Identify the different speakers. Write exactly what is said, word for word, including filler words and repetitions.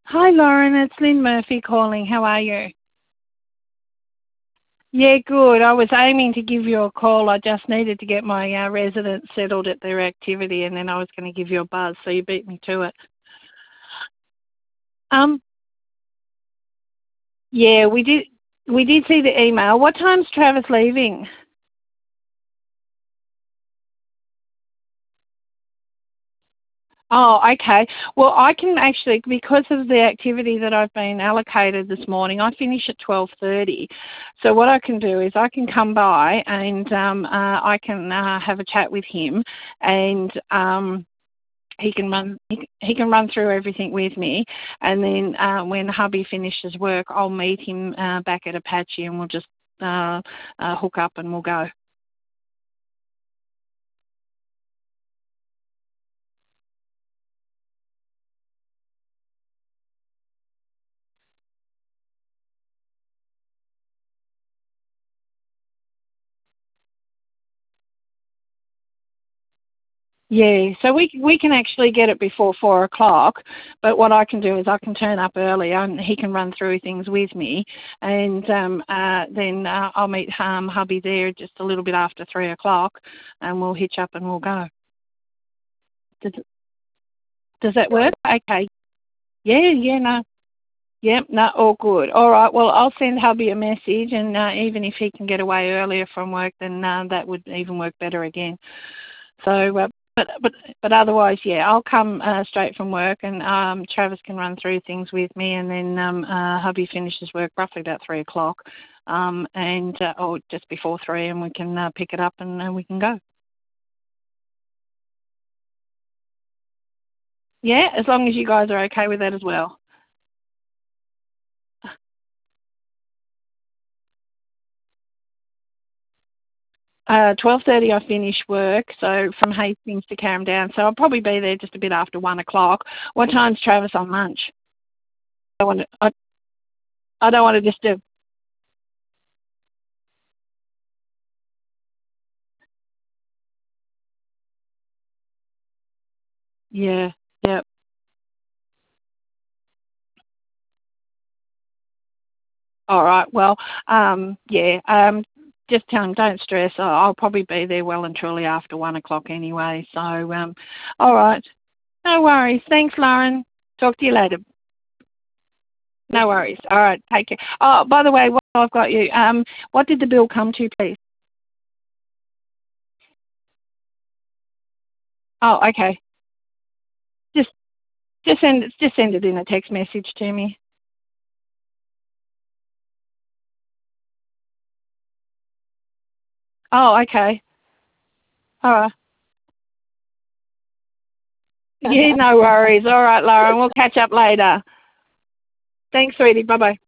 Speaker 1: Hi, Lauren. It's Lynn Murphy calling. How are you? Yeah, good. I was aiming to give you a call. I just needed to get my uh, residents settled at their activity, and then I was going to give you a buzz, so you beat me to it. Um, yeah, we did. We did see the email. What time's Travis leaving? Oh, okay. Well, I can actually, because of the activity that I've been allocated this morning, I finish at twelve thirty. So what I can do is I can come by and um, uh, I can uh, have a chat with him, and um, he can run he, he can run through everything with me, and then uh, when hubby finishes work, I'll meet him uh, back at Apache, and we'll just uh, uh, hook up and we'll go. Yeah, so we we can actually get it before four o'clock, but what I can do is I can turn up early and he can run through things with me, and um, uh, then uh, I'll meet um, hubby there just a little bit after three o'clock, and we'll hitch up and we'll go. Does does that work? Okay. Yeah, yeah, no. Yep, no, all good. All right, well, I'll send hubby a message, and uh, even if he can get away earlier from work, then uh, that would even work better again. So, uh, but but but otherwise, yeah, I'll come uh, straight from work, and um, Travis can run through things with me, and then um, uh, hubby finishes work roughly about three o'clock, um, and uh, or just before three, and we can uh, pick it up and uh, we can go. Yeah, as long as you guys are okay with that as well. Uh, twelve thirty I finish work, so from Hastings to Carrum Down, so I'll probably be there just a bit after one o'clock. What time's Travis on lunch? I want to, I, I don't want to disturb. Yeah, yeah. All right. Well, um, yeah. Um, just tell him don't stress. I- I'll probably be there well and truly after one o'clock anyway. So, um, all right. No worries. Thanks, Lauren. Talk to you later. No worries. All right. Take care. Oh, by the way, while I've got you, um, what did the bill come to, please? Oh, okay. Just, just send, just send it in a text message to me. Oh, okay. All right. Yeah, no worries. All right, Lauren. We'll catch up later. Thanks, sweetie. Bye bye.